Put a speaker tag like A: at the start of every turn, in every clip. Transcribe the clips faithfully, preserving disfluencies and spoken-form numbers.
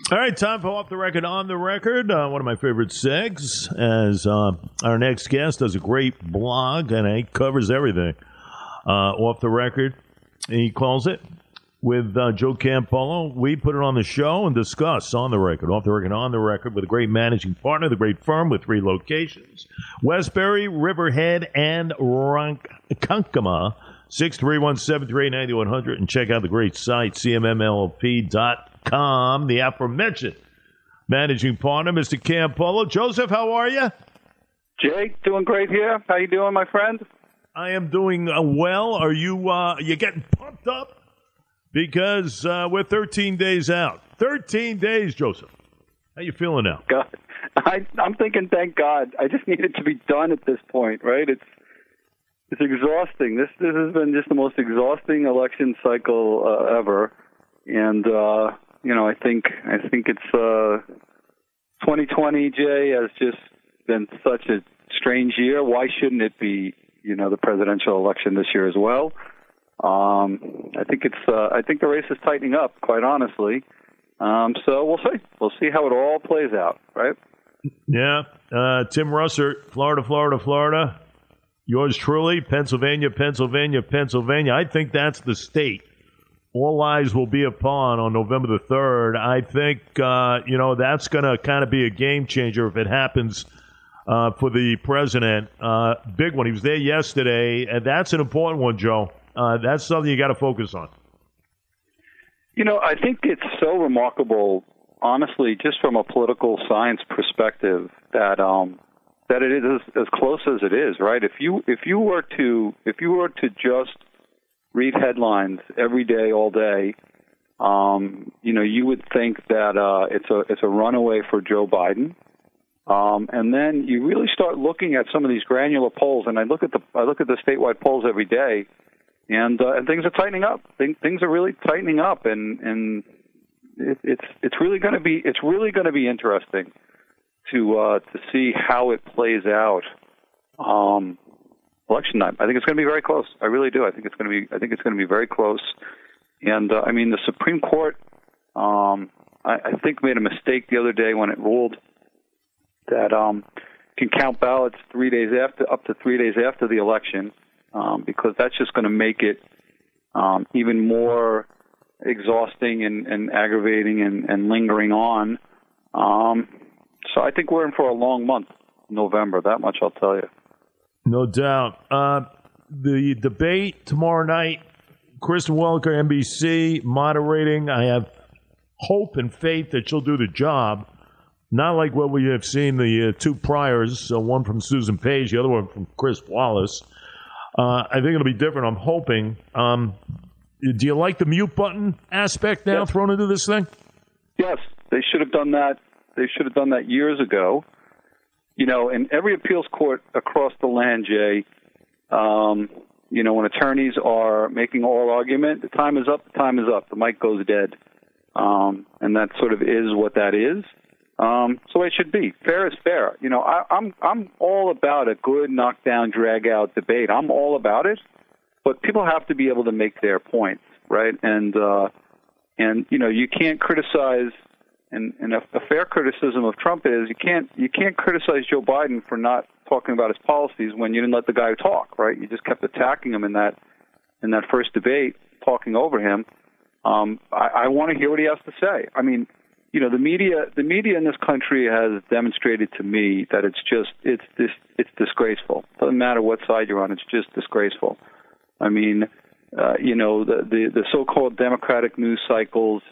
A: All right, time for Off the Record, On the Record. Uh, one of my favorite segs, as uh, our next guest does a great blog, and he covers everything. Uh, off the Record, he calls it, with uh, Joe Campolo. We put it on the show and discuss On the Record, Off the Record, On the Record, with a great managing partner, the great firm with three locations, Westbury, Riverhead, and Ronkonkoma. six three one, seven three eight, nine one zero zero, and check out the great site, C M M L P dot com. The aforementioned managing partner, Mister Campolo. Joseph, how are you?
B: Jake, doing great here. How you doing, my friend?
A: I am doing uh, well. Are you uh, you getting pumped up? Because uh, we're thirteen days out. thirteen days, Joseph. How you feeling now?
B: God, I, I'm thinking, thank God. I just need it to be done at this point, right? It's it's exhausting. This this has been just the most exhausting election cycle uh, ever, and uh, you know, I think I think it's uh, twenty twenty. Jay has just been such a strange year. Why shouldn't it be? You know, the presidential election this year as well. Um, I think it's. Uh, I think the race is tightening up, quite honestly. Um, so we'll see. We'll see how it all plays out, right?
A: Yeah. Uh, Tim Russert, Florida, Florida, Florida. Yours truly, Pennsylvania, Pennsylvania, Pennsylvania. I think that's the state all eyes will be upon on November the third. I think, uh, you know, that's going to kind of be a game changer if it happens uh, for the president. Uh, big one. He was there yesterday, and that's an important one, Joe. Uh, that's something you got to focus on.
B: You know, I think it's so remarkable, honestly, just from a political science perspective, that um, that it is as, as close as it is, right? If you if you were to if you were to just read headlines every day, all day, um, you know, you would think that uh, it's a it's a runaway for Joe Biden. Um, and then you really start looking at some of these granular polls, and I look at the I look at the statewide polls every day. And, uh, and things are tightening up. Things, things are really tightening up, and and it, it's it's really going to be it's really going to be interesting to uh, to see how it plays out. Um, election night. I think it's going to be very close. I really do. I think it's going to be I think it's going to be very close. And uh, I mean, the Supreme Court, um, I, I think made a mistake the other day when it ruled that um, can count ballots three days after up to three days after the election. Um, because that's just going to make it um, even more exhausting and, and aggravating and, and lingering on. Um, so I think we're in for a long month, November. That much I'll tell you.
A: No doubt. Uh, the debate tomorrow night, Kristen Welker, N B C, moderating. I have hope and faith that she'll do the job. Not like what we have seen the uh, two priors, uh, one from Susan Page, the other one from Chris Wallace. Uh, I think it'll be different. I'm hoping. Um, do you like the mute button aspect now
B: yes.
A: thrown into this thing?
B: Yes, they should have done that. They should have done that years ago. You know, in every appeals court across the land, Jay, um, you know, when attorneys are making oral argument, the time is up, the time is up. The mic goes dead. Um, and that sort of is what that is. Um, so it should be. Fair is fair. You know, I, I'm I'm all about a good knockdown, drag-out debate. I'm all about it, but people have to be able to make their points, right? And uh, and you know, you can't criticize. And, and a, a fair criticism of Trump is you can't you can't criticize Joe Biden for not talking about his policies when you didn't let the guy talk, right? You just kept attacking him in that in that first debate, talking over him. Um, I, I want to hear what he has to say. I mean. You know, the media, the media in this country has demonstrated to me that it's just, it's this, it's disgraceful. Doesn't matter what side you're on, it's just disgraceful. I mean, uh, you know, the, the, the so-called Democratic news cycles,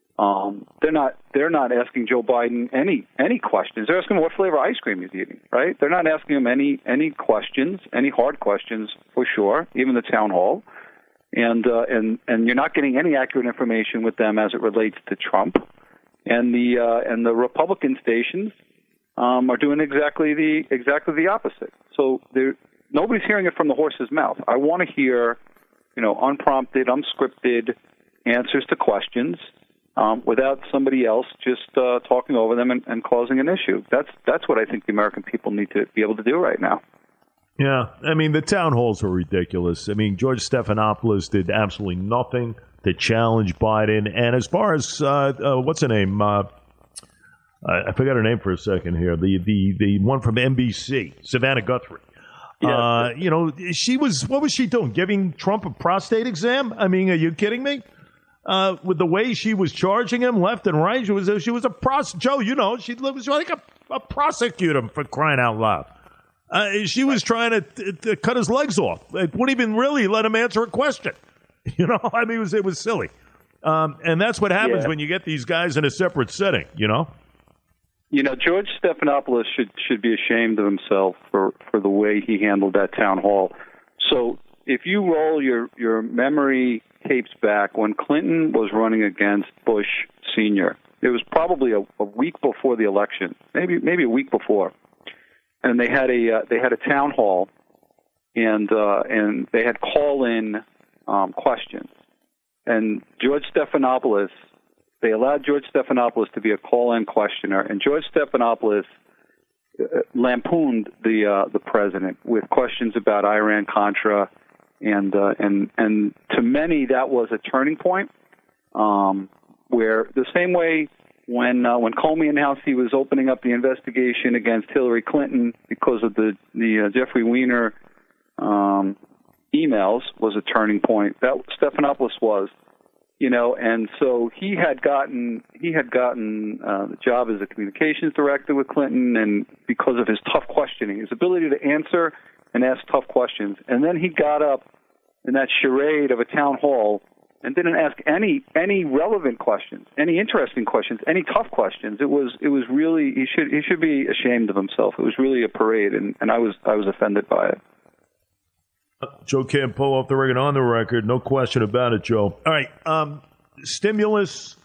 B: um, they're not, they're not asking Joe Biden any, any questions. They're asking him what flavor ice cream he's eating, right? They're not asking him any, any questions, any hard questions for sure, even the town hall. And, uh, and, and you're not getting any accurate information with them as it relates to Trump. And the uh, and the Republican stations um, are doing exactly the exactly the opposite. So nobody's hearing it from the horse's mouth. I want to hear, you know, unprompted, unscripted answers to questions um, without somebody else just uh, talking over them and, and causing an issue. That's that's what I think the American people need to be able to do right now.
A: Yeah, I mean the town halls are ridiculous. I mean George Stephanopoulos did absolutely nothing to challenge Biden. And as far as, uh, uh, what's her name, uh, I, I forgot her name for a second here. The the the one from N B C, Savannah Guthrie.
B: Yeah.
A: Uh, you know, she was, what was she doing? Giving Trump a prostate exam? I mean, are you kidding me? Uh, with the way she was charging him left and right, she was a, she was a pros. Joe, you know, she was like a, a prosecutor for crying out loud. Uh, she was trying to, to, to cut his legs off. It wouldn't even really let him answer a question. You know, I mean, it was it was silly. Um, and that's what happens
B: yeah.
A: when you get these guys in a separate setting. You know.
B: You know, George Stephanopoulos should should be ashamed of himself for, for the way he handled that town hall. So if you roll your, your memory tapes back, when Clinton was running against Bush Senior, it was probably a, a week before the election, maybe maybe a week before, and they had a uh, they had a town hall, and uh, and they had call in um, questions, and George Stephanopoulos. They allowed George Stephanopoulos to be a call-in questioner, and George Stephanopoulos lampooned the uh, the president with questions about Iran-Contra, and uh, and and to many that was a turning point. Um, where the same way when uh, when Comey announced he was opening up the investigation against Hillary Clinton because of the the uh, Jeffrey Weiner um, emails was a turning point. That Stephanopoulos was. You know, and so he had gotten he had gotten uh, the job as a communications director with Clinton, and because of his tough questioning, his ability to answer and ask tough questions, and then he got up in that charade of a town hall and didn't ask any any relevant questions, any interesting questions, any tough questions. It was it was really he should he should be ashamed of himself. It was really a parade, and, and I was I was offended by it.
A: Joe Campo off the record, on the record, no question about it, Joe. All right, um, stimulus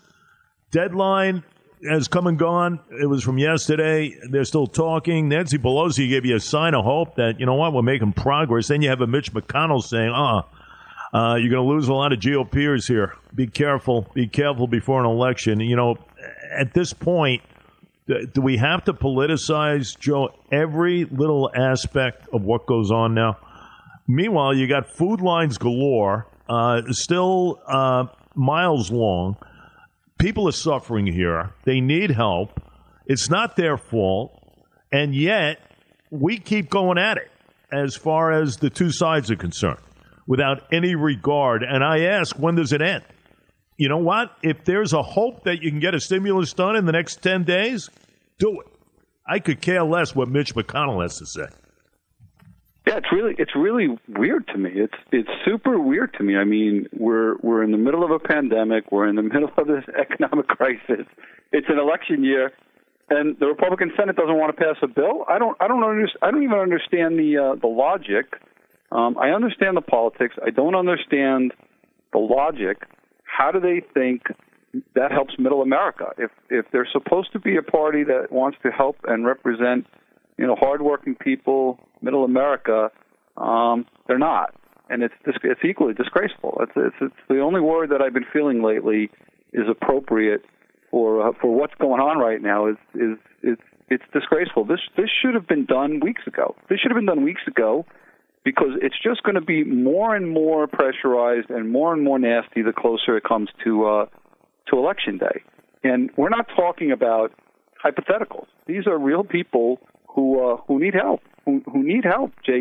A: deadline has come and gone. It was from yesterday. They're still talking. Nancy Pelosi gave you a sign of hope that, you know what, we're making progress. Then you have a Mitch McConnell saying, uh, uh you're going to lose a lot of GOPers here. Be careful. Be careful before an election. You know, at this point, do we have to politicize, Joe, every little aspect of what goes on now? Meanwhile, you got food lines galore, uh, still uh, miles long. People are suffering here. They need help. It's not their fault. And yet, we keep going at it as far as the two sides are concerned without any regard. And I ask, when does it end? You know what? If there's a hope that you can get a stimulus done in the next ten days, do it. I could care less what Mitch McConnell has to say.
B: Yeah, it's really it's really weird to me. It's it's super weird to me. I mean, we're we're in the middle of a pandemic. We're in the middle of this economic crisis. It's an election year, and the Republican Senate doesn't want to pass a bill. I don't I don't understand. I don't even understand the uh, the logic. Um, I understand the politics. I don't understand the logic. How do they think that helps Middle America? If if they're supposed to be a party that wants to help and represent, you know, hardworking people, Middle America, um, they're not, and it's it's equally disgraceful. It's, it's it's the only word that I've been feeling lately is appropriate for uh, for what's going on right now. Is is it's it's disgraceful. This this should have been done weeks ago. This should have been done weeks ago, because it's just going to be more and more pressurized and more and more nasty the closer it comes to uh, to election day. And we're not talking about hypotheticals. These are real people who uh, who need help. Who, who need help, Jay.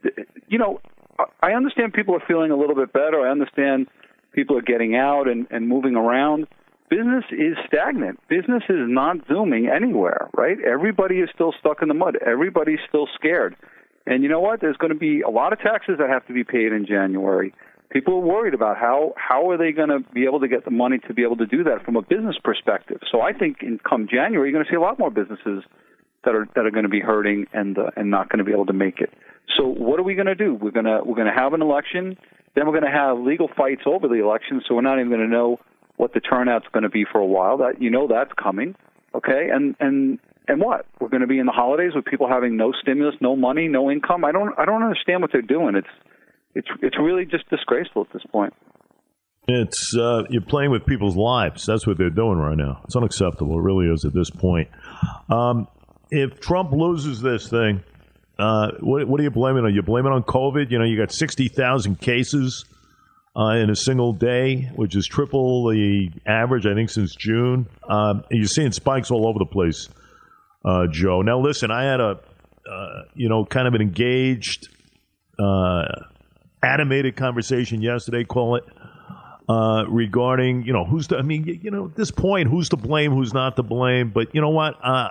B: You know, I understand people are feeling a little bit better. I understand people are getting out and, and moving around. Business is stagnant. Business is not zooming anywhere, right? Everybody is still stuck in the mud. Everybody's still scared. And you know what? There's going to be a lot of taxes that have to be paid in January. People are worried about how, how are they going to be able to get the money to be able to do that from a business perspective. So I think in come January, you're going to see a lot more businesses that are that are going to be hurting and uh, and not going to be able to make it. So what are we going to do? We're going to we're going to have an election, then we're going to have legal fights over the election. So we're not even going to know what the turnout's going to be for a while. That you know that's coming, okay? And and and what? We're going to be in the holidays with people having no stimulus, no money, no income. I don't I don't understand what they're doing. It's it's it's really just disgraceful at this point.
A: It's uh, you're playing with people's lives. That's what they're doing right now. It's unacceptable. It really is at this point. Um, If Trump loses this thing, uh, what, what are you blaming on? You blame it on COVID? You know, you got sixty thousand cases uh, in a single day, which is triple the average, I think, since June. Um, and you're seeing spikes all over the place, uh, Joe. Now, listen, I had a, uh, you know, kind of an engaged, uh, animated conversation yesterday, call it, uh, regarding, you know, who's the, I mean, you, you know, at this point, who's to blame, who's not to blame. But you know what? Uh,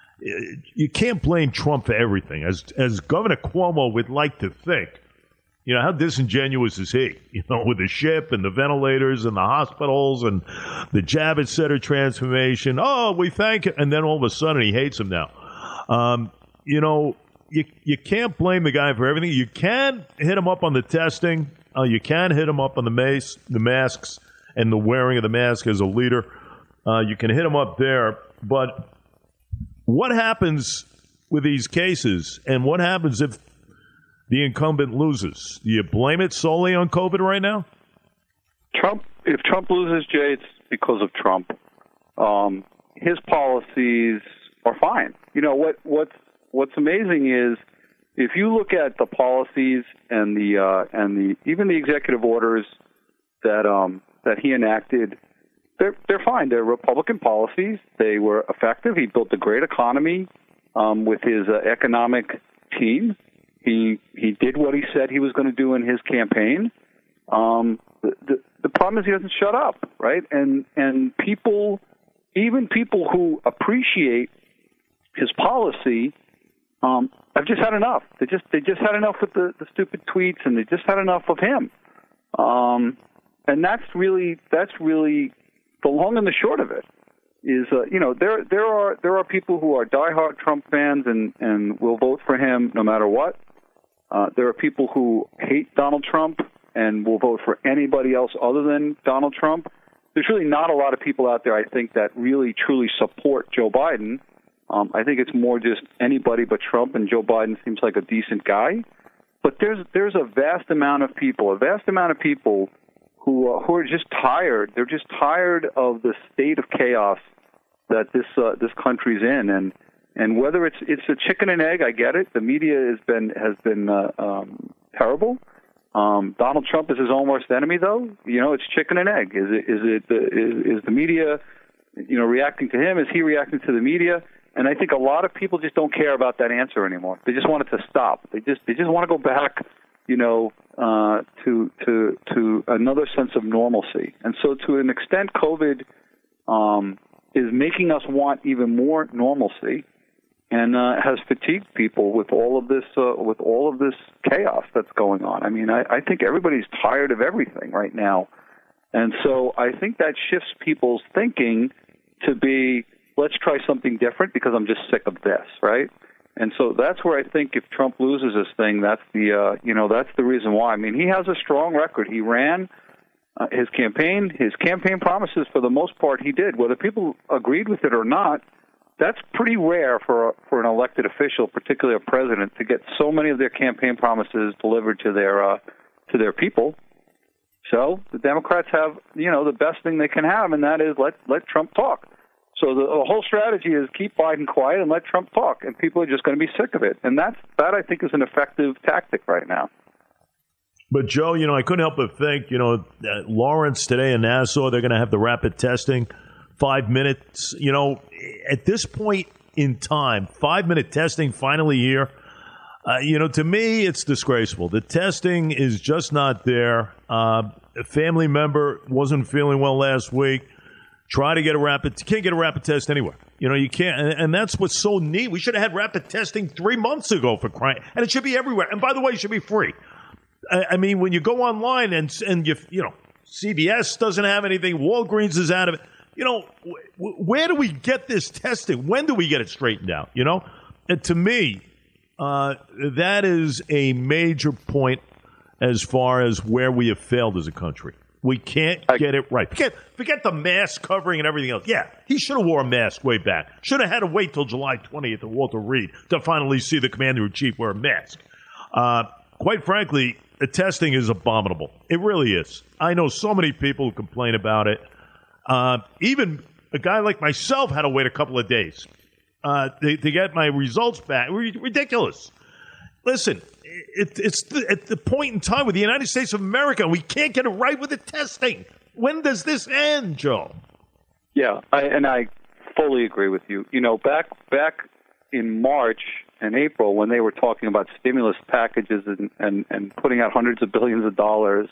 A: you can't blame Trump for everything. As as Governor Cuomo would like to think, you know, how disingenuous is he? You know, with the ship and the ventilators and the hospitals and the Javits Center transformation. Oh, we thank you. And then all of a sudden he hates him now. Um, you know, you you can't blame the guy for everything. You can hit him up on the testing. Uh, you can hit him up on the mace, the masks and the wearing of the mask as a leader. Uh, you can hit him up there. But what happens with these cases, and what happens if the incumbent loses? Do you blame it solely on COVID right now?
B: Trump, if Trump loses, Jay, it's because of Trump. Um, his policies are fine. You know, what, what's, what's amazing is if you look at the policies and the, uh, and the, even the executive orders that, um, that he enacted, they're, they're fine. They're Republican policies. They were effective. He built a great economy, um, with his uh, economic team. He he did what he said he was going to do in his campaign. Um, the, the the problem is he doesn't shut up, right? And and people, even people who appreciate his policy, um, have just had enough. They just they just had enough with the, the stupid tweets, and they just had enough of him. Um, and that's really that's really the long and the short of it. Is uh, you know there there are there are people who are diehard Trump fans and and will vote for him no matter what. Uh, there are people who hate Donald Trump and will vote for anybody else other than Donald Trump. There's really not a lot of people out there, I think, that really, truly support Joe Biden. Um, I think it's more just anybody but Trump, and Joe Biden seems like a decent guy. But there's there's a vast amount of people, a vast amount of people who uh, who are just tired. They're just tired of the state of chaos that this uh, this country's in, and And whether it's it's a chicken and egg, I get it. The media has been has been uh, um, terrible. Um, Donald Trump is his own worst enemy, though. You know, it's chicken and egg. Is it is it the, is, is the media, you know, reacting to him? Is he reacting to the media? And I think a lot of people just don't care about that answer anymore. They just want it to stop. They just they just want to go back, you know, uh, to to to another sense of normalcy. And so, to an extent, COVID um, is making us want even more normalcy. And uh, has fatigued people with all of this, uh, with all of this chaos that's going on. I mean, I, I think everybody's tired of everything right now, and so I think that shifts people's thinking to be, let's try something different because I'm just sick of this, right? And so that's where I think if Trump loses this thing, that's the, uh, you know, that's the reason why. I mean, he has a strong record. He ran uh, his campaign, his campaign promises for the most part he did. Whether people agreed with it or not, that's pretty rare for a, for an elected official, particularly a president, to get so many of their campaign promises delivered to their uh, to their people. So the Democrats have, you know, the best thing they can have, and that is let let Trump talk. So the, the whole strategy is keep Biden quiet and let Trump talk, and people are just going to be sick of it. And that's that I think is an effective tactic right now.
A: But Joe, you know, I couldn't help but think, you know, uh, Lawrence today in Nassau, they're going to have the rapid testing. Five minutes, you know, at this point in time, five-minute testing finally here, uh, you know, to me, it's disgraceful. The testing is just not there. Uh, a family member wasn't feeling well last week. Try to get a rapid, can't get a rapid test anywhere. You know, you can't, and, and that's what's so neat. We should have had rapid testing three months ago for crying, and it should be everywhere. And by the way, it should be free. I, I mean, when you go online and, and you, you know, C V S doesn't have anything, Walgreens is out of it. You know, w- where do we get this testing? When do we get it straightened out? You know, and to me, uh, that is a major point as far as where we have failed as a country. We can't get it right. Forget, forget the mask covering and everything else. Yeah, he should have worn a mask way back. Should have had to wait till July twentieth at Walter Reed to finally see the commander-in-chief wear a mask. Uh, quite frankly, the testing is abominable. It really is. I know so many people who complain about it. Uh, even a guy like myself had to wait a couple of days uh, to, to get my results back. Ridiculous. listen, it, it's the, at the point in time with the United States of America, we can't get it right with the testing. When does this end, Joe?
B: Yeah, I, and I fully agree with you. You know, back back in March and April, when they were talking about stimulus packages and, and, and putting out hundreds of billions of dollars,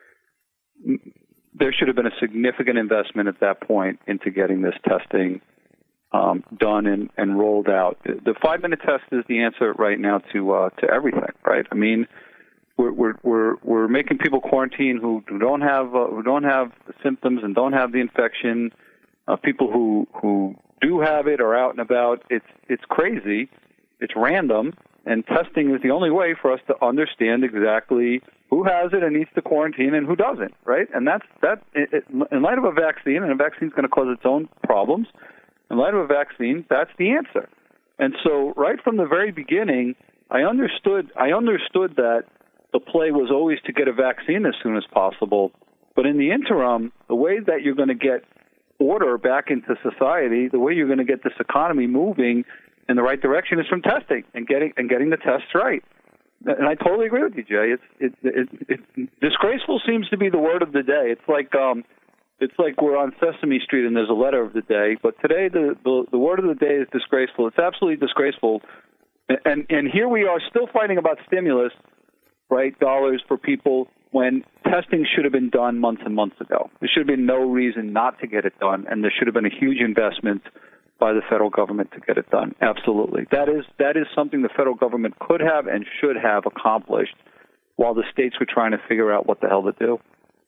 B: there should have been a significant investment at that point into getting this testing um, done and, and rolled out. The five-minute test is the answer right now to uh, to everything, right? I mean, we're we're we're, we're making people quarantine who, who don't have uh, who don't have symptoms and don't have the infection. Uh, people who who do have it are out and about. It's it's crazy. It's random, and testing is the only way for us to understand exactly who has it and needs to quarantine and who doesn't, right? And that's that. It, it, in light of a vaccine, and a vaccine is going to cause its own problems. In light of a vaccine, that's the answer. And so, right from the very beginning, I understood. I understood that the play was always to get a vaccine as soon as possible. But in the interim, the way that you're going to get order back into society, the way you're going to get this economy moving in the right direction is from testing and getting and getting the tests right. And I totally agree with you, Jay. It's it, it, it, disgraceful seems to be the word of the day. It's like um, it's like we're on Sesame Street and there's a letter of the day. But today the, the the word of the day is disgraceful. It's absolutely disgraceful. And and here we are still fighting about stimulus, right? Dollars for people when testing should have been done months and months ago. There should have been no reason not to get it done, and there should have been a huge investment by the federal government to get it done. Absolutely. That is that is something the federal government could have and should have accomplished while the states were trying to figure out what the hell to do.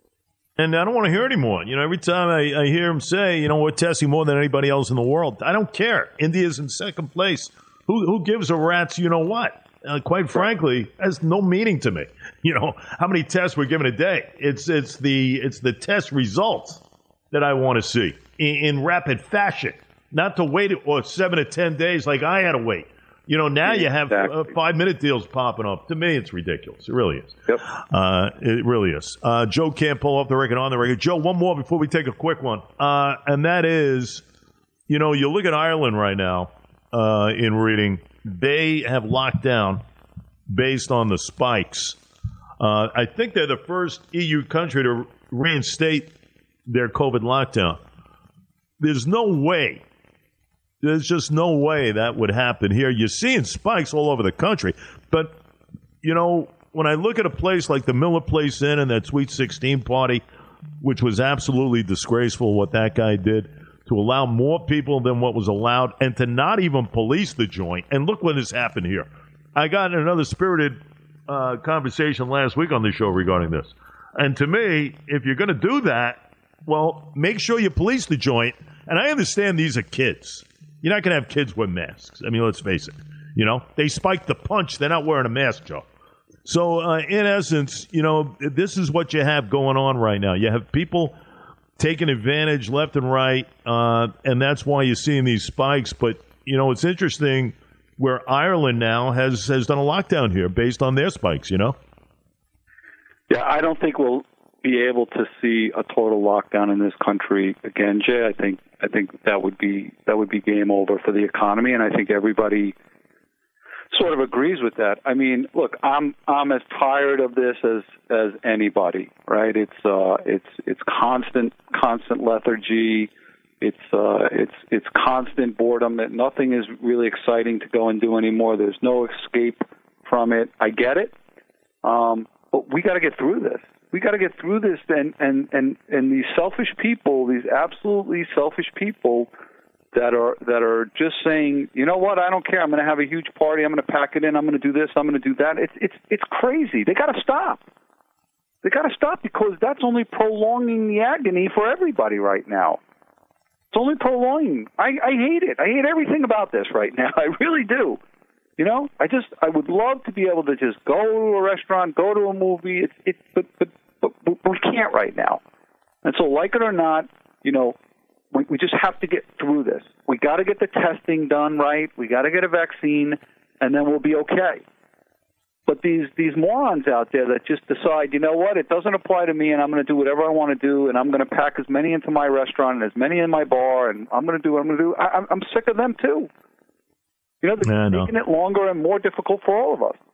A: And I don't want to hear anymore. You know, every time I, I hear him say, you know, we're testing more than anybody else in the world, I don't care. India's in second place. Who, who gives a rat's you know what? Uh, quite frankly, has no meaning to me. You know, how many tests we're given a day? It's it's the it's the test results that I want to see in, in rapid fashion, not to wait or seven to ten days like I had to wait. You know, now you have uh, five minute deals popping up. To me, it's ridiculous. It really is.
B: Yep.
A: Uh, it really is. Uh, Joe can't pull off the record on the record. Joe, one more before we take a quick one, uh, and that is, you know, you look at Ireland right now. Uh, in reading, they have locked down based on the spikes. Uh, I think they're the first E U country to reinstate their COVID lockdown. There's no way, there's just no way that would happen here. You're seeing spikes all over the country. But, you know, when I look at a place like the Miller Place Inn and that Sweet sixteen party, which was absolutely disgraceful what that guy did, to allow more people than what was allowed and to not even police the joint. And look what has happened here. I got in another spirited uh, conversation last week on the show regarding this. And to me, if you're going to do that, well, make sure you police the joint. And I understand these are kids. You're not going to have kids wear masks. I mean, let's face it. You know, they spiked the punch. They're not wearing a mask, Joe. So uh, in essence, you know, this is what you have going on right now. You have people taking advantage left and right, uh, and that's why you're seeing these spikes. But, you know, it's interesting where Ireland now has, has done a lockdown here based on their spikes, you know?
B: Yeah, I don't think we'll be able to see a total lockdown in this country again, Jay. I think I think that would be that would be game over for the economy, and I think everybody sort of agrees with that. I mean, look, I'm I'm as tired of this as as anybody, right? It's uh, it's it's constant constant lethargy. It's uh, it's it's constant boredom. That nothing is really exciting to go and do anymore. There's no escape from it. I get it, um, but we got to get through this. We got to get through this, and and and and these selfish people, these absolutely selfish people that are that are just saying, you know what, I don't care. I'm going to have a huge party. I'm going to pack it in. I'm going to do this. I'm going to do that. It's it's it's crazy. They got to stop. They got to stop because that's only prolonging the agony for everybody right now. It's only prolonging. I, I hate it. I hate everything about this right now. I really do. You know, I just I would love to be able to just go to a restaurant, go to a movie. It's it, but, but but but we can't right now. And so, like it or not, you know, we, we just have to get through this. We got to get the testing done right. We got to get a vaccine, and then we'll be okay. But these these morons out there that just decide, you know what, it doesn't apply to me, and I'm going to do whatever I want to do, and I'm going to pack as many into my restaurant and as many in my bar, and I'm going to do what I'm going to do. I, I'm sick of them too. You know, they're
A: yeah,
B: making it longer and more difficult for all of us.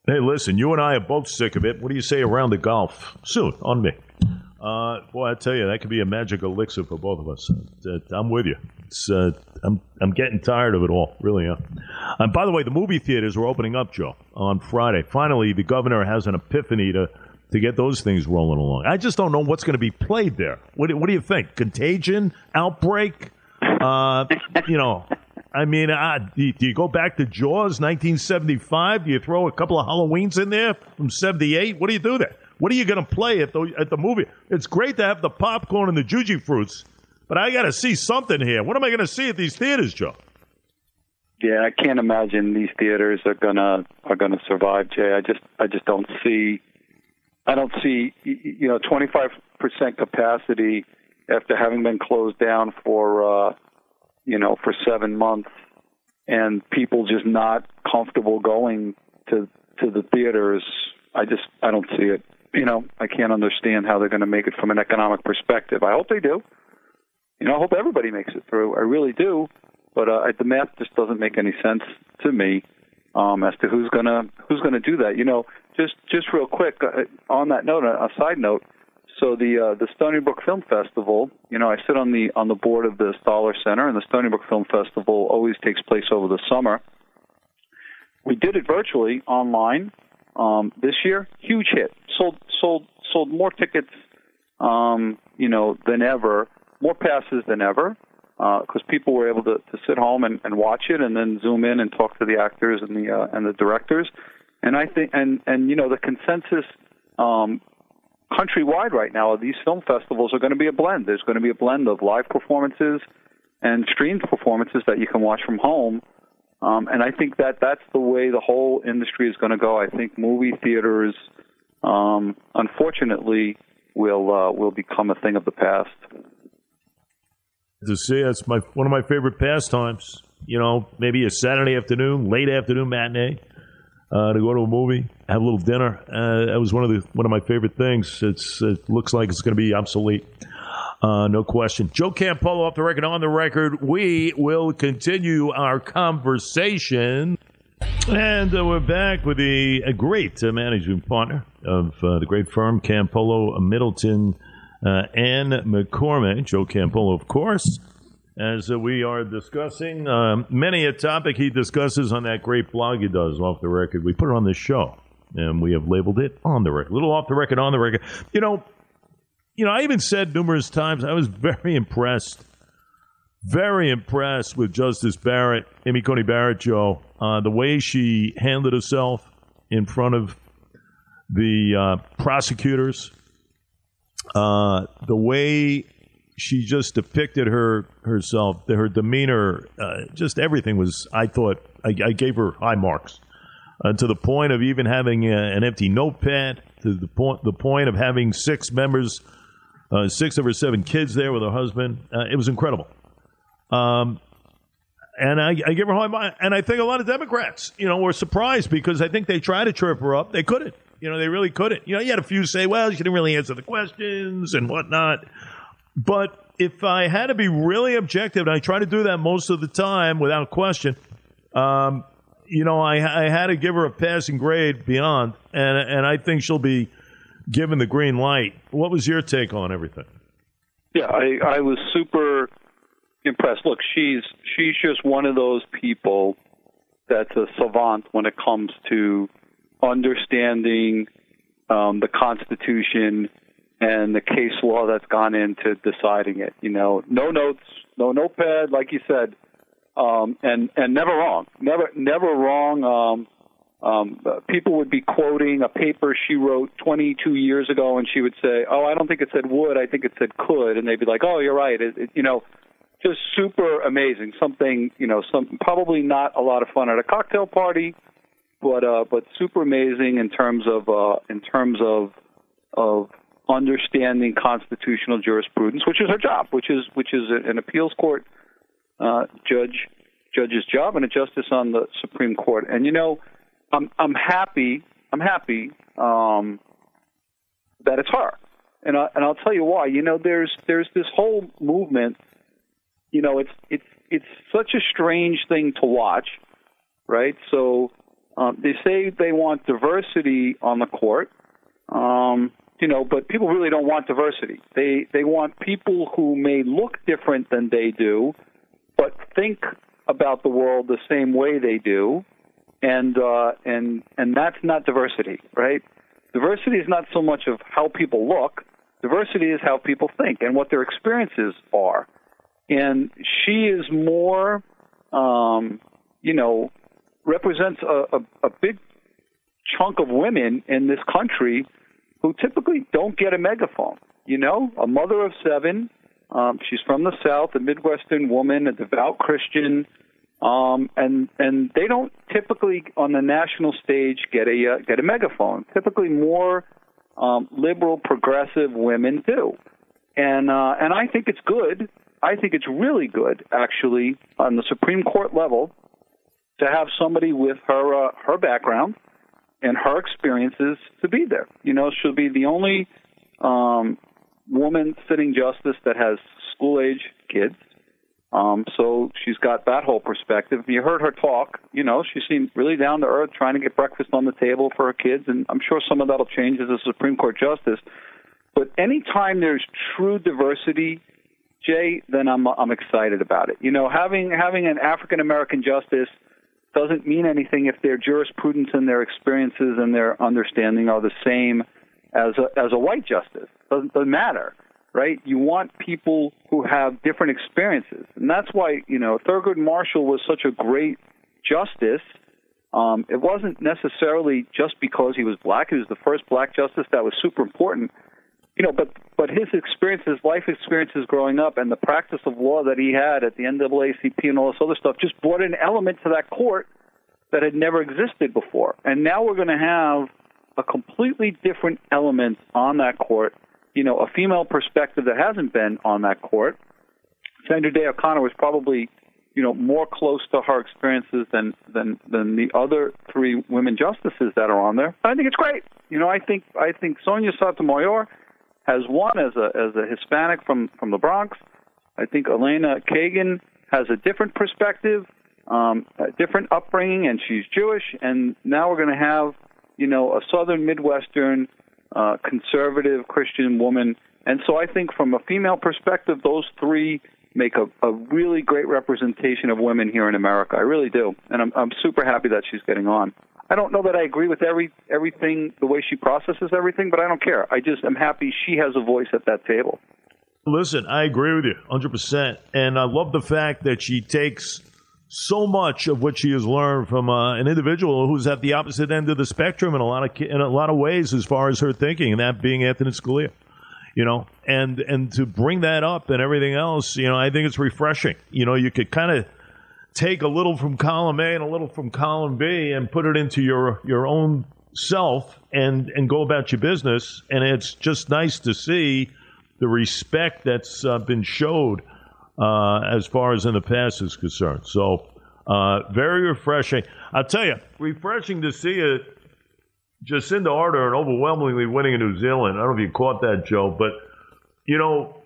A: Hey, listen, you and I are both sick of it. What do you say around the golf? Soon, on me. Uh, boy, I tell you, that could be a magic elixir for both of us. Uh, I'm with you. It's, uh, I'm I'm getting tired of it all, really. Am. And by the way, the movie theaters are opening up, Joe, on Friday. Finally, the governor has an epiphany to, to get those things rolling along. I just don't know what's going to be played there. What, what do you think? Contagion? Outbreak? Uh, you know... I mean, uh, do, you, do you go back to Jaws, nineteen seventy-five? Do you throw a couple of Halloweens in there from seventy-eight? What do you do there? What are you going to play at the at the movie? It's great to have the popcorn and the Juji fruits, but I got to see something here. What am I going to see at these theaters, Joe?
B: Yeah, I can't imagine these theaters are gonna are gonna survive, Jay. I just I just don't see I don't see you know twenty-five percent capacity after having been closed down for. Uh, you know, for seven months and people just not comfortable going to to the theaters. I just, I don't see it. You know, I can't understand how they're going to make it from an economic perspective. I hope they do. You know, I hope everybody makes it through. I really do. But uh, the math just doesn't make any sense to me um, as to who's going to who's going to do that. You know, just just real quick, uh, on that note, a side note, So the uh, the Stony Brook Film Festival, you know, I sit on the on the board of the Stoller Center, and the Stony Brook Film Festival always takes place over the summer. We did it virtually online um, this year. Huge hit. Sold sold sold more tickets, um, you know, than ever. More passes than ever, because uh, people were able to, to sit home and, and watch it, and then zoom in and talk to the actors and the uh, and the directors. And I think, and and you know, the consensus. Um, Countrywide right now, these film festivals are going to be a blend. There's going to be a blend of live performances and streamed performances that you can watch from home. Um, and I think that that's the way the whole industry is going to go. I think movie theaters, um, unfortunately, will uh, will become a thing of the past.
A: To see, that's my one of my favorite pastimes. You know, maybe a Saturday afternoon, late afternoon matinee. Uh, to go to a movie, have a little dinner. Uh, that was one of the one of my favorite things. It's it looks like it's going to be obsolete, uh, no question. Joe Campolo off the record, on the record. We will continue our conversation, and uh, we're back with the a great uh, managing partner of uh, the great firm Campolo Middleton uh, and McCormick, Joe Campolo, of course. As uh, we are discussing um, many a topic he discusses on that great blog he does, Off the Record. We put it on this show, and we have labeled it On the Record. A little off the record, on the record. You know, you know, I even said numerous times I was very impressed, very impressed with Justice Barrett, Amy Coney Barrett, Joe, uh, the way she handled herself in front of the uh, prosecutors, uh, the way she just depicted her herself, her demeanor, uh, just everything was, I thought, I, I gave her high marks. Uh, to the point of even having a, an empty notepad, to the point the point of having six members, uh, six of her seven kids there with her husband. Uh, it was incredible. Um, and I, I give her high marks. And I think a lot of Democrats, you know, were surprised because I think they tried to trip her up. They couldn't. You know, they really couldn't. You know, you had a few say, well, she didn't really answer the questions and whatnot. But if I had to be really objective, and I try to do that most of the time without question, um, you know, I, I had to give her a passing grade beyond, and and I think she'll be given the green light. What was your take on everything?
B: Yeah, I, I was super impressed. Look, she's she's just one of those people that's a savant when it comes to understanding um, the Constitution and the case law that's gone into deciding it. You know, no notes, no notepad, like you said, um, and and never wrong, never never wrong. Um, um, people would be quoting a paper she wrote twenty-two years ago, and she would say, "Oh, I don't think it said would, I think it said could," and they'd be like, "Oh, you're right." It, it, you know, just super amazing. Something, you know, some probably not a lot of fun at a cocktail party, but uh, but super amazing in terms of uh, in terms of of understanding constitutional jurisprudence, which is her job, which is which is an appeals court uh, judge judge's job and a justice on the Supreme Court. And you know, I'm I'm happy I'm happy um, that it's her, and I, and I'll tell you why. You know, there's there's this whole movement. You know, it's it's it's such a strange thing to watch, right? So Um, they say they want diversity on the court, um, you know, but people really don't want diversity. They they want people who may look different than they do, but think about the world the same way they do, and uh, and and that's not diversity, right? Diversity is not so much of how people look. Diversity is how people think and what their experiences are. And she is more, um, you know, represents a, a, a big chunk of women in this country who typically don't get a megaphone. You know, a mother of seven. Um, she's from the South, a Midwestern woman, a devout Christian, um, and and they don't typically on the national stage get a uh, get a megaphone. Typically, more um, liberal, progressive women do, and uh, and I think it's good. I think it's really good, actually, on the Supreme Court level, to have somebody with her uh, her background and her experiences to be there. You know, she'll be the only um, woman sitting justice that has school-age kids. Um, so she's got that whole perspective. You heard her talk. You know, she seemed really down to earth, trying to get breakfast on the table for her kids, and I'm sure some of that will change as a Supreme Court justice. But anytime there's true diversity, Jay, then I'm I'm excited about it. You know, having having an African American justice doesn't mean anything if their jurisprudence and their experiences and their understanding are the same as a, as a white justice. Doesn't doesn't matter, right? You want people who have different experiences, and that's why, you know, Thurgood Marshall was such a great justice. Um, it wasn't necessarily just because he was black. He was the first black justice. That was super important. You know, but but his experiences, life experiences growing up, and the practice of law that he had at the N double A C P and all this other stuff just brought an element to that court that had never existed before. And now we're going to have a completely different element on that court, you know, a female perspective that hasn't been on that court. Sandra Day O'Connor was probably, you know, more close to her experiences than, than, than the other three women justices that are on there. I think it's great. You know, I think I think Sonia Sotomayor has won as a as a Hispanic from, from the Bronx. I think Elena Kagan has a different perspective, um, a different upbringing, and she's Jewish. And now we're going to have, you know, a Southern Midwestern uh, conservative Christian woman. And so I think from a female perspective, those three make a, a really great representation of women here in America. I really do. And I'm, I'm super happy that she's getting on. I don't know that I agree with every everything, the way she processes everything, but I don't care. I just am happy she has a voice at that table.
A: Listen, I agree with you one hundred percent. And I love the fact that she takes so much of what she has learned from uh, an individual who's at the opposite end of the spectrum in a lot of in a lot of ways as far as her thinking, and that being Anthony Scalia. You know, and and to bring that up and everything else, you know, I think it's refreshing. You know, you could kind of take a little from column A and a little from column B and put it into your your own self and and go about your business. And it's just nice to see the respect that's uh, been showed uh, as far as in the past is concerned. So uh, very refreshing. I'll tell you, refreshing to see it. Jacinda Ardern overwhelmingly winning in New Zealand. I don't know if you caught that, Joe, but you know,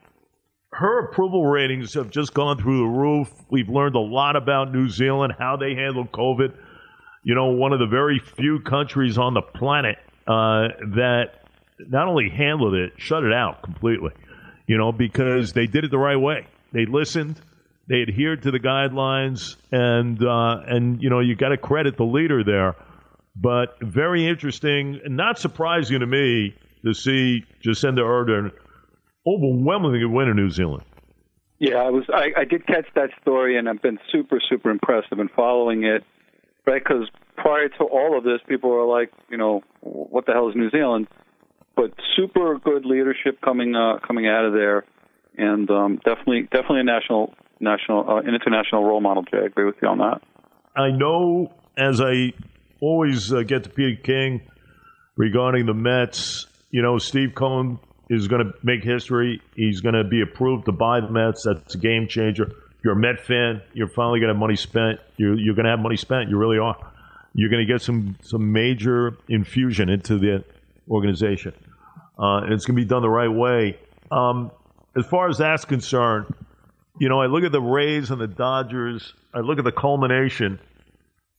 A: her approval ratings have just gone through the roof. We've learned a lot about New Zealand, how they handle COVID. You know, one of the very few countries on the planet uh, that not only handled it, shut it out completely, you know, because they did it the right way. They listened, they adhered to the guidelines, and, uh, and you know, you got to credit the leader there. But very interesting, and not surprising to me to see Jacinda Ardern overwhelmingly win in New Zealand.
B: Yeah, I was. I, I did catch that story, and I've been super, super impressed. I've been following it, right? Because prior to all of this, people were like, you know, what the hell is New Zealand? But super good leadership coming uh, coming out of there, and um, definitely, definitely a national, national, uh, an international role model. Jay, I agree with you on that.
A: I know, as I always uh, get to Peter King regarding the Mets. You know, Steve Cohen is going to make history. He's going to be approved to buy the Mets. That's a game changer. If you're a Met fan, you're finally going to have money spent. You're, you're going to have money spent. You really are. You're going to get some, some major infusion into the organization. Uh, and it's going to be done the right way. Um, as far as that's concerned, you know, I look at the Rays and the Dodgers. I look at the culmination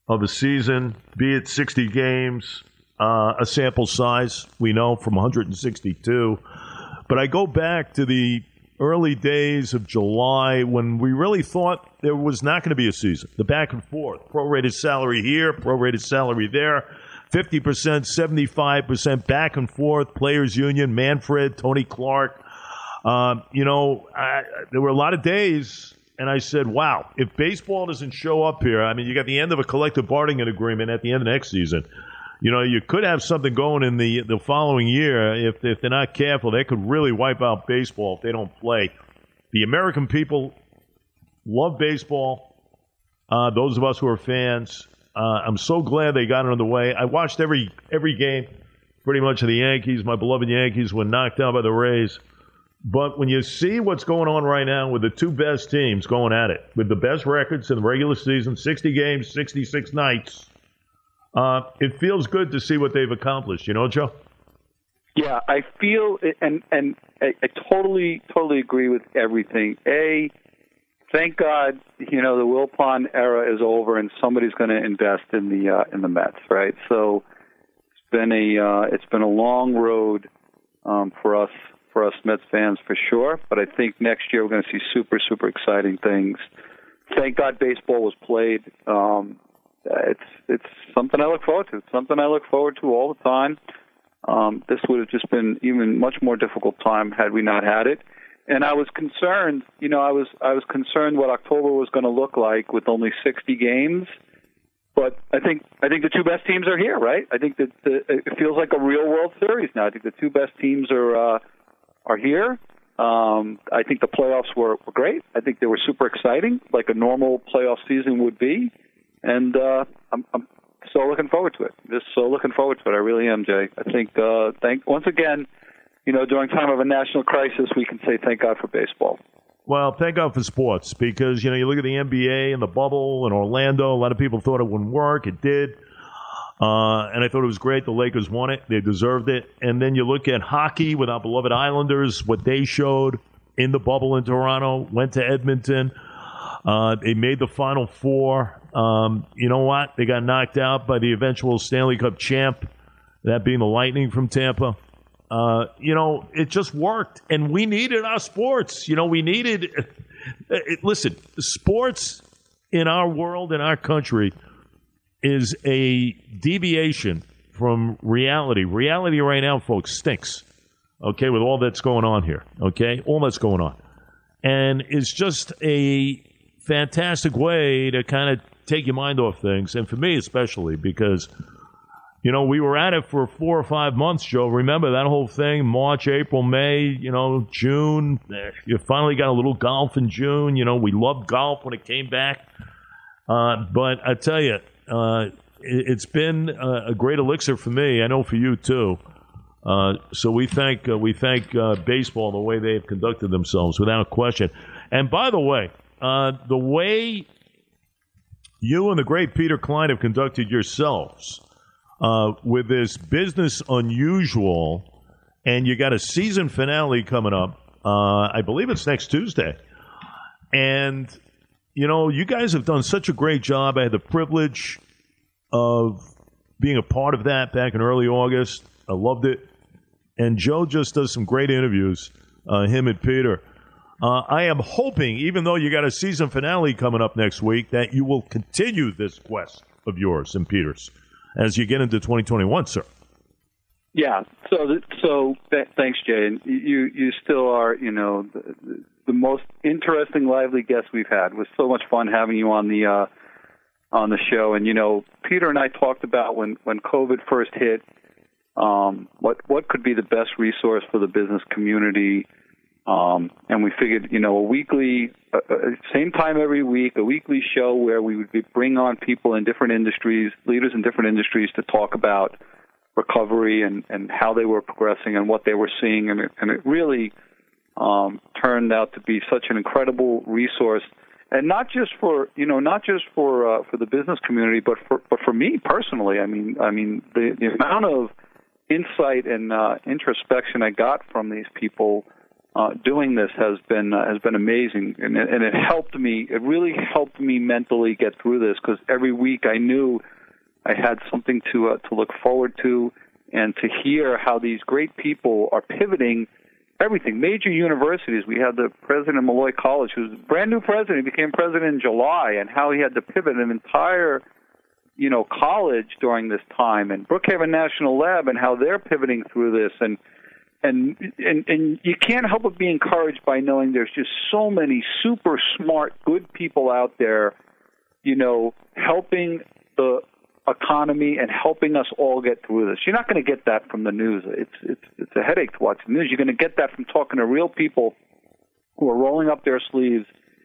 A: of a season, be it sixty games, uh, a sample size, we know, from one hundred sixty-two. But I go back to the early days of July when we really thought there was not going to be a season. The back and forth, prorated salary here, prorated salary there, fifty percent, seventy-five percent, back and forth, players union, Manfred, Tony Clark. Um, you know, I, there were a lot of days, and I said, wow, if baseball doesn't show up here, I mean, you got the end of a collective bargaining agreement at the end of next season. You know, you could have something going in the the following year. If, if they're not careful, they could really wipe out baseball if they don't play. The American people love baseball. Uh, those of us who are fans, uh, I'm so glad they got it underway. I watched every every game, pretty much, of the Yankees. My beloved Yankees were knocked out by the Rays. But when you see what's going on right now with the two best teams going at it, with the best records in the regular season, sixty games, sixty-six nights, Uh, it feels good to see what they've accomplished, you know, Joe?
B: Yeah, I feel, and and I, I totally, totally agree with everything. A, thank God, you know, the Wilpon era is over, and somebody's going to invest in the uh, in the Mets, right? So it's been a uh, it's been a long road um, for us for us Mets fans for sure. But I think next year we're going to see super, super exciting things. Thank God baseball was played. Um, It's it's something I look forward to. It's something I look forward to all the time. Um, this would have just been even much more difficult time had we not had it. And I was concerned, you know, I was I was concerned what October was going to look like with only sixty games. But I think I think the two best teams are here, right? I think that the, it feels like a real World Series now. I think the two best teams are uh, are here. Um, I think the playoffs were, were great. I think they were super exciting, like a normal playoff season would be. And uh, I'm, I'm so looking forward to it. Just so looking forward to it. I really am, Jay. I think, uh, thank once again, you know, during time of a national crisis, we can say thank God for baseball.
A: Well, thank God for sports because, you know, you look at the N B A and the bubble in Orlando. A lot of people thought it wouldn't work. It did. Uh, and I thought it was great. The Lakers won it. They deserved it. And then you look at hockey with our beloved Islanders, what they showed in the bubble in Toronto, went to Edmonton. Uh, they made the Final Four. Um, you know what? They got knocked out by the eventual Stanley Cup champ, that being the Lightning from Tampa. Uh, you know, it just worked. And we needed our sports. You know, we needed it, – listen, sports in our world, in our country, is a deviation from reality. Reality right now, folks, stinks, okay, with all that's going on here, okay, all that's going on. And it's just a fantastic way to kind of take your mind off things, and for me especially, because, you know, we were at it for four or five months, Joe. Remember that whole thing, March, April, May, you know, June. You finally got a little golf in June. You know, we loved golf when it came back. Uh, but I tell you, uh, it, it's been a, a great elixir for me. I know for you, too. Uh, so we thank uh, we thank uh, baseball the way they've conducted themselves, without question. And by the way, uh, the way you and the great Peter Klein have conducted yourselves uh, with this business unusual, and you got a season finale coming up. Uh, I believe it's next Tuesday. And, you know, you guys have done such a great job. I had the privilege of being a part of that back in early August. I loved it. And Joe just does some great interviews, uh, him and Peter. Uh, I am hoping, even though you got a season finale coming up next week, that you will continue this quest of yours and Peter's as you get into twenty twenty-one, sir.
B: Yeah. So, so th- thanks, Jay. And you, you still are, you know, the, the most interesting, lively guest we've had. It was so much fun having you on the uh, on the show. And you know, Peter and I talked about when when COVID first hit. Um, what what could be the best resource for the business community? Um, and we figured, you know, a weekly, uh, same time every week, a weekly show where we would be, bring on people in different industries, leaders in different industries, to talk about recovery and, and how they were progressing and what they were seeing. And it, and it really um, turned out to be such an incredible resource. And not just for, you know, not just for uh, for the business community, but for but for me personally. I mean, I mean, the, the amount of insight and uh, introspection I got from these people uh, doing this has been uh, has been amazing, and, and it helped me. It really helped me mentally get through this because every week I knew I had something to uh, to look forward to, and to hear how these great people are pivoting everything. Major universities. We had the president of Malloy College, who's a brand new president, he became president in July, and how he had to pivot an entire, you know, college during this time, and Brookhaven National Lab, and how they're pivoting through this, and and and and you can't help but be encouraged by knowing there's just so many super smart, good people out there, you know, helping the economy and helping us all get through this. You're not going to get that from the news. It's it's it's a headache to watch the news. You're going to get that from talking to real people who are rolling up their sleeves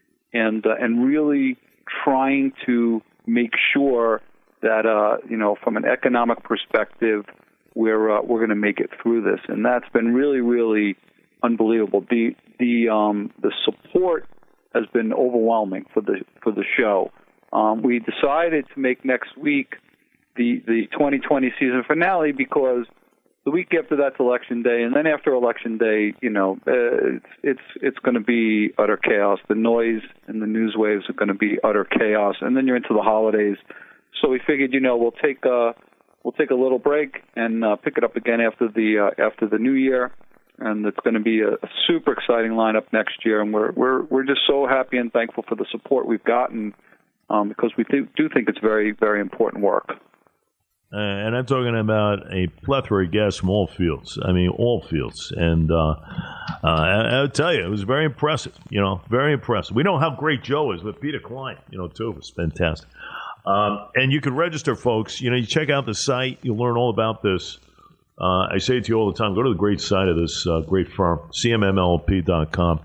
B: and uh, and really trying to make sure that uh, you know, from an economic perspective, we're uh, we're going to make it through this, and that's been really really unbelievable. The the um, the support has been overwhelming for the for the show. Um, we decided to make next week the the twenty twenty season finale because the week after that's election day, and then after election day, you know, uh, it's it's it's going to be utter chaos. The noise and the news waves are going to be utter chaos, and then you're into the holidays. So we figured, you know, we'll take a we'll take a little break and uh, pick it up again after the uh, after the new year, and it's going to be a, a super exciting lineup next year. And we're we're we're just so happy and thankful for the support we've gotten um, because we th- do think it's very very important work.
A: Uh, and I'm talking about a plethora of guests from all fields. I mean, all fields. And uh, uh, I, I'll tell you, it was very impressive. You know, very impressive. We know how great Joe is, but Peter Klein, you know, too, was fantastic. Um, and you can register, folks. You know, you check out the site. You'll learn all about this. Uh, I say it to you all the time. Go to the great site of this uh, great firm, C M M L P dot com.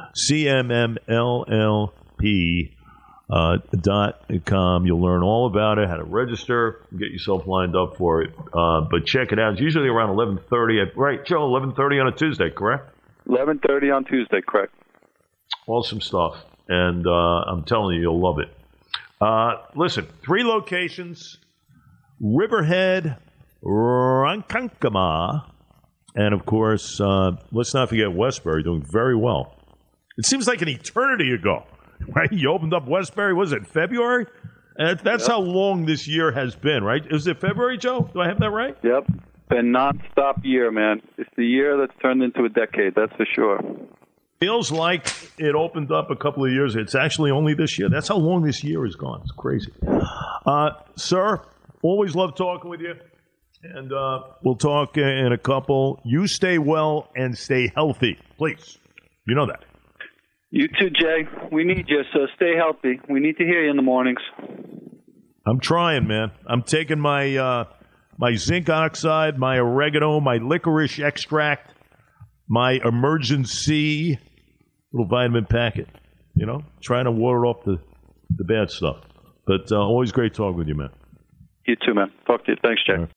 A: C M M L L P uh, dot com. You'll learn all about it, how to register, get yourself lined up for it. Uh, but check it out. It's usually around eleven thirty. Right, Joe, eleven thirty on a Tuesday, correct?
B: eleven thirty on Tuesday, correct.
A: Awesome stuff. And uh, I'm telling you, you'll love it. Uh, listen, three locations, Riverhead, Ronkonkoma, and, of course, uh, let's not forget Westbury, doing very well. It seems like an eternity ago, right? You opened up Westbury, was it February? Uh, that's
B: yep.
A: how long this year has been, right? Is it February, Joe? Do I have that right?
B: Yep. Been nonstop year, man. It's the year that's turned into a decade, that's for sure.
A: Feels like it opened up a couple of years. It's actually only this year. That's how long this year has gone. It's crazy. Uh, sir, always love talking with you. And uh, we'll talk in a couple. You stay well and stay healthy, please. You know that.
B: You too, Jay. We need you, so stay healthy. We need to hear you in the mornings.
A: I'm trying, man. I'm taking my uh, my zinc oxide, my oregano, my licorice extract, my emergency little vitamin packet, you know, trying to water off the, the bad stuff. But uh, always great talking with you, man.
B: You too, man. Talk to you. Thanks, Jay.